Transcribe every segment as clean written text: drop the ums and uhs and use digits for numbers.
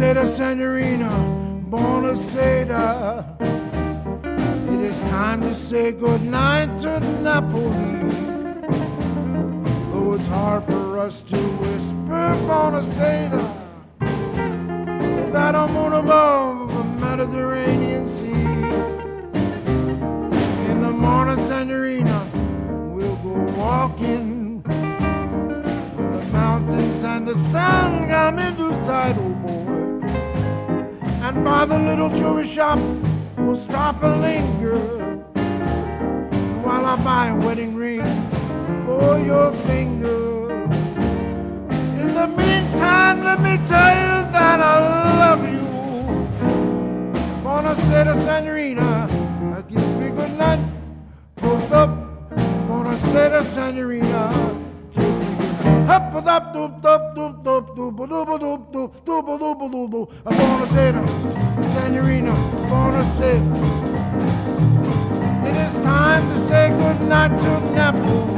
Buonasera, Signorina, buonasera. It is time to say goodnight to Napoli. Though it's hard for us to whisper buonasera without a moon above the Mediterranean Sea. In the morning, Signorina, we'll go walking in the mountains and the sun coming to sight, oh boy. And by the little jewelry shop, we'll stop and linger while I buy a wedding ring for your finger. In the meantime, let me tell you that I love you. Buonasera, Signorina, kiss me good night. Buonasera, Signorina, kiss me good night. Up, up, doop, doop, doop, doop, doop, doop, doop, doop, doop, doop, doop, doop. Buonasera, Signorina, buonasera. It is time to say good night to Napoli.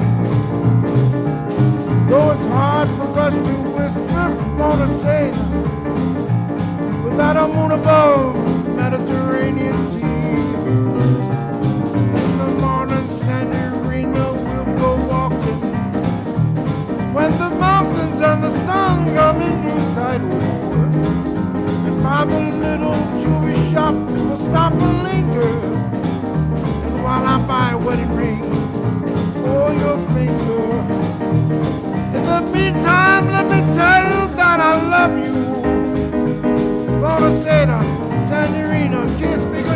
Though it's hard for us to whisper buonasera without a moon above the Mediterranean Sea. In the morning, Signorina, we'll go walking when the mountains and the sun come into sight. And by the little jewelry shop, we'll stop and linger. And while I buy a wedding ring for your finger, in the meantime, let me tell you that I love you. Buonasera, Signorina, kiss me good.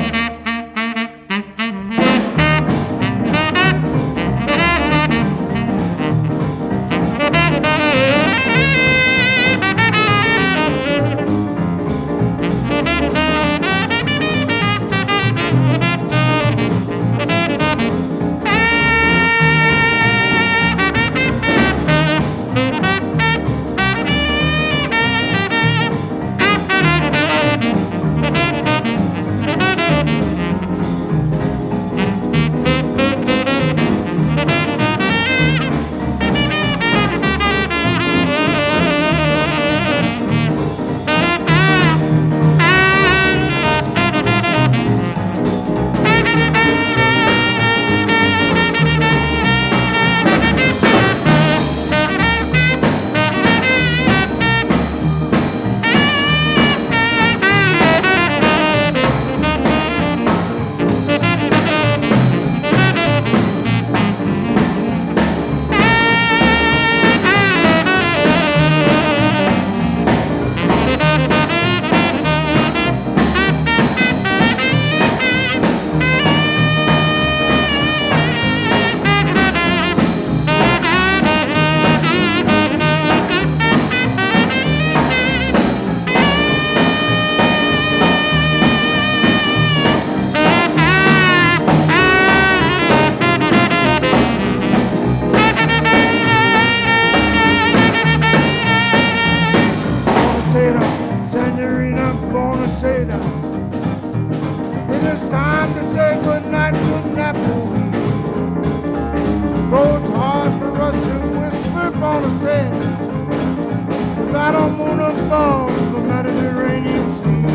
Signorina, buonasera. It is time to say goodnight to Napoli. Though it's hard for us to whisper buonasera without a moon above the Mediterranean Sea.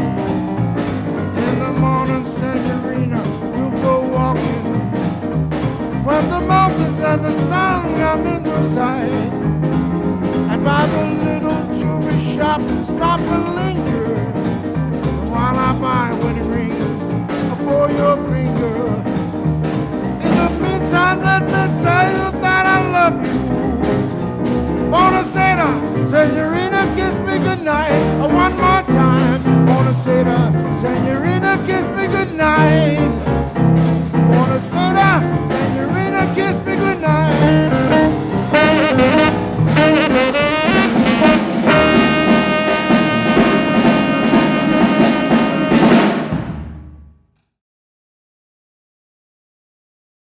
In the morning, Signorina, we'll go walking when the mountains and the sun come into sight. And by the little jewelry shop, stop and linger while I buy a wedding ring for your finger. In the meantime, let me tell you that I love you. Buonasera, Signorina, kiss me goodnight one more time. Buonasera.